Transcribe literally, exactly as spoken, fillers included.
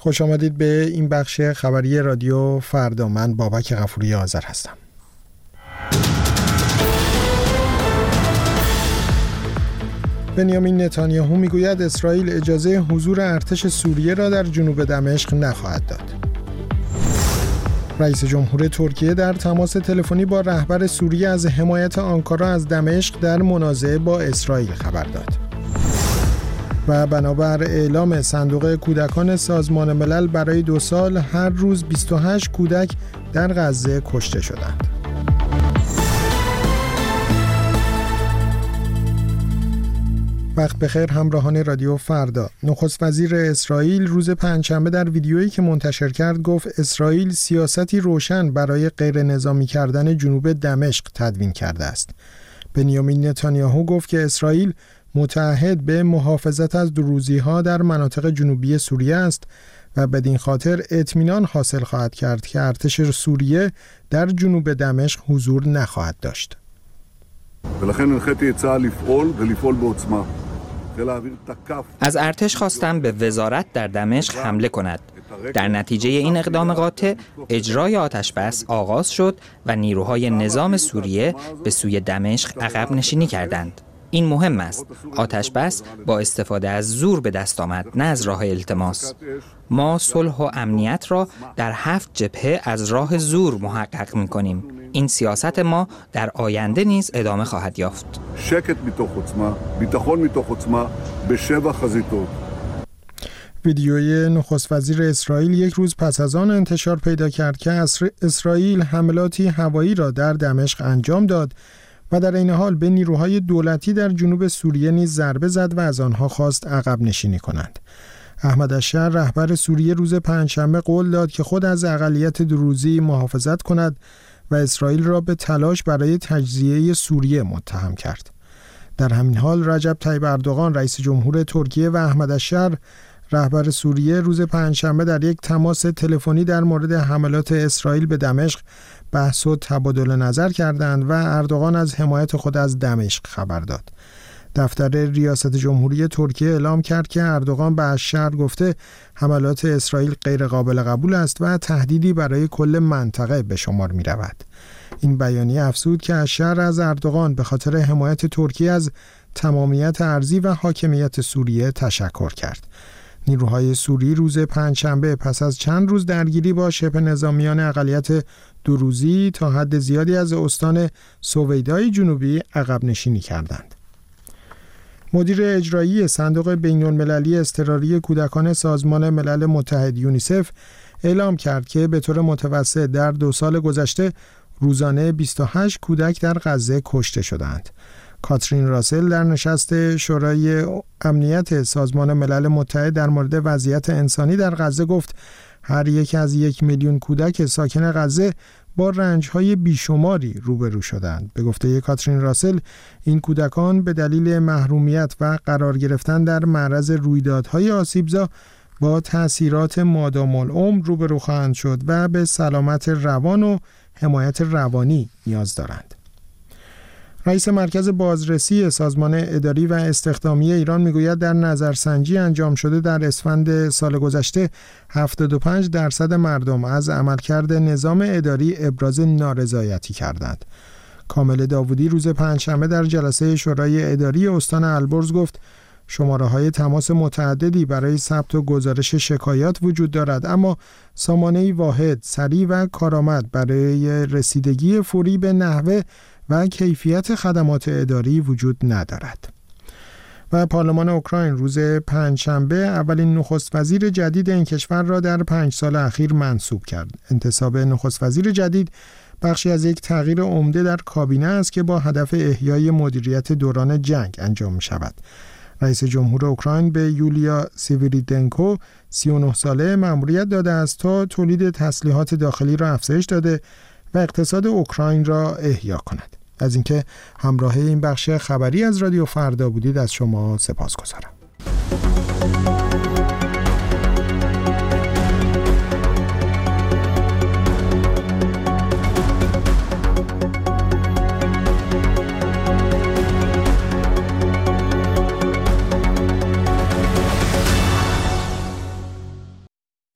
خوش آمدید به این بخش خبری رادیو فردا. من بابک غفوری آذر هستم. بنیامین نتانیاهو میگوید اسرائیل اجازه حضور ارتش سوریه را در جنوب دمشق نخواهد داد. رئیس جمهور ترکیه در تماس تلفنی با رهبر سوریه از حمایت آنکارا از دمشق در منازعه با اسرائیل خبر داد. و بنابر اعلام صندوق کودکان سازمان ملل برای دو سال هر روز بیست و هشت کودک در غزه کشته شدند. وقت بخیر همراهان رادیو فردا. نخست وزیر اسرائیل روز پنجشنبه در ویدیویی که منتشر کرد گفت اسرائیل سیاستی روشن برای غیر نظامی کردن جنوب دمشق تدوین کرده است. بنیامین نتانیاهو گفت که اسرائیل متعهد به محافظت از دروزی‌ها در مناطق جنوبی سوریه است و بدین خاطر اطمینان حاصل خواهد کرد که ارتش سوریه در جنوب دمشق حضور نخواهد داشت. از ارتش خواستم به وزارت در دمشق حمله کند. در نتیجه این اقدام قاطع اجرای آتش‌بس آغاز شد و نیروهای نظام سوریه به سوی دمشق عقب نشینی کردند. این مهم است. آتش‌بس با استفاده از زور به دست آمد، نه از راه التماس. ما صلح و امنیت را در هفت جبهه از راه زور محقق می‌کنیم. این سیاست ما در آینده نیز ادامه خواهد یافت. شکت میتوخ عظما، بیتاخون میتوخ عظما به شبه خزیتوت. ویدیوی نخست وزیر اسرائیل یک روز پس از آن انتشار پیدا کرد که اسرائیل حملاتی هوایی را در دمشق انجام داد و در این حال به نیروهای دولتی در جنوب سوریه نیز ضربه زد و از آنها خواست عقب نشینی کنند. احمد الشر رهبر سوریه روز پنجشنبه قول داد که خود از اقلیت دروزی محافظت کند و اسرائیل را به تلاش برای تجزیه سوریه متهم کرد. در همین حال رجب طیب اردوغان رئیس جمهور ترکیه و احمد الشر رهبر سوریه روز پنجشنبه در یک تماس تلفنی در مورد حملات اسرائیل به دمشق بحث و تبادل نظر کردند و اردوغان از حمایت خود از دمشق خبر داد. دفتر ریاست جمهوری ترکیه اعلام کرد که اردوغان به الشر گفته حملات اسرائیل غیر قابل قبول است و تهدیدی برای کل منطقه به شمار می رود. این بیانیه افزود که الشر از اردوغان به خاطر حمایت ترکیه از تمامیت ارضی و حاکمیت سوریه تشکر کرد. نیروهای سوری روز پنجشنبه پس از چند روز درگیری با شبه نظامیان اقلیت دروزی تا حد زیادی از استان سویدای جنوبی عقب نشینی کردند. مدیر اجرایی صندوق بین‌المللی اضطراری کودکان سازمان ملل متحد یونیسف اعلام کرد که به طور متوسط در دو سال گذشته روزانه بیست و هشت کودک در غزه کشته شدند. کاترین راسل در نشست شورای امنیت سازمان ملل متحد در مورد وضعیت انسانی در غزه گفت هر یک از یک میلیون کودک ساکن غزه با رنج‌های بیشماری روبرو شدند. به گفته کاترین راسل این کودکان به دلیل محرومیت و قرار گرفتن در معرض رویدادهای آسیبزا با تأثیرات مادام العمر روبرو خواهند شد و به سلامت روان و حمایت روانی نیاز دارند. رئیس مرکز بازرسی سازمان اداری و استخدامی ایران میگوید در نظرسنجی انجام شده در اسفند سال گذشته هفتاد و پنج درصد مردم از عملکرد نظام اداری ابراز نارضایتی کردند. کامل داوودی روز پنجشنبه در جلسه شورای اداری استان البرز گفت شماره‌های تماس متعددی برای ثبت و گزارش شکایات وجود دارد، اما سامانه‌ای واحد، سریع و کارآمد برای رسیدگی فوری به نحوه و کیفیت خدمات اداری وجود ندارد. و پارلمان اوکراین روز پنجشنبه اولین نخست وزیر جدید این کشور را در پنج سال اخیر منصوب کرد. انتصاب نخست وزیر جدید بخشی از یک تغییر عمده در کابینه است که با هدف احیای مدیریت دوران جنگ انجام می شود. رئیس جمهور اوکراین به یولیا سیوریدنکو سی و نه ساله مأموریت داده است تا تولید تسلیحات داخلی را افزایش داده و اقتصاد اوکراین را احیا کند. از اینکه همراه این بخش خبری از رادیو فردا بودید از شما سپاسگزارم.